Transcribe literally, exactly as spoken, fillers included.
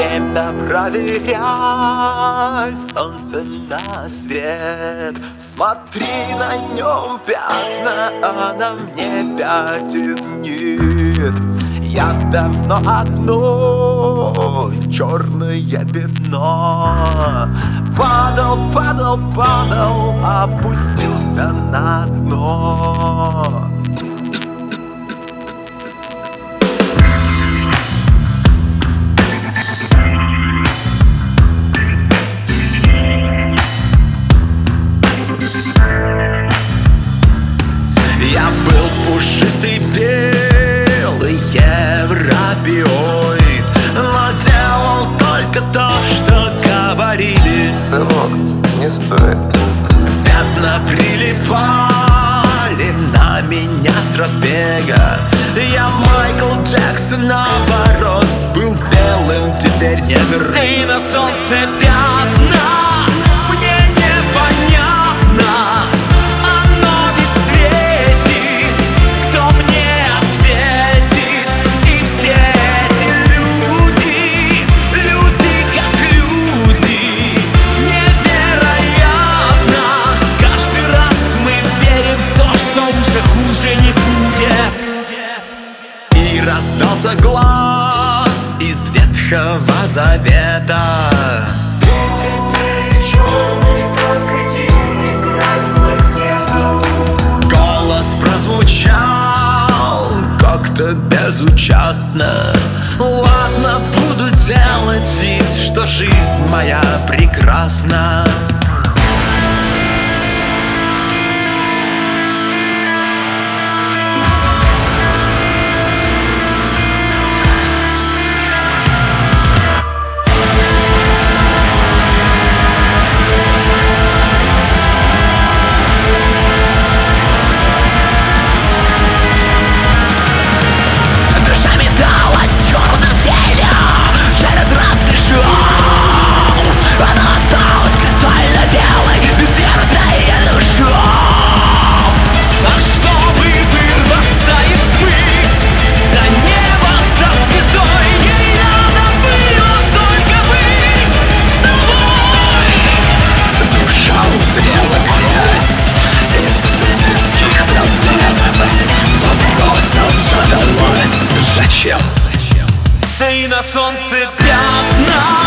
время проверяй солнце на свет. Смотри, на нем пятна, а на мне пятен нет. Я давно одно черное пятно. Падал, падал, падал, опустился на дно. Я был пушистый белый европеоид, но делал только то, что говорили. Сынок, не стоит. Пятна прилипали на меня с разбега. Я Майкл Джексон, наоборот, был белым, теперь негр. И на солнце пятна, мне непонятно. Оно ведь светит, кто мне ответит? И все эти люди, люди как люди, невероятно. Каждый раз мы верим в то, что уже хуже не будет. И раздался глаз из Ветхого Завета: ты теперь черный, так иди играть в магниту. Голос прозвучал как-то безучастно. Ладно, буду делать вид, что жизнь моя прекрасна. Зачем? И на солнце пятна.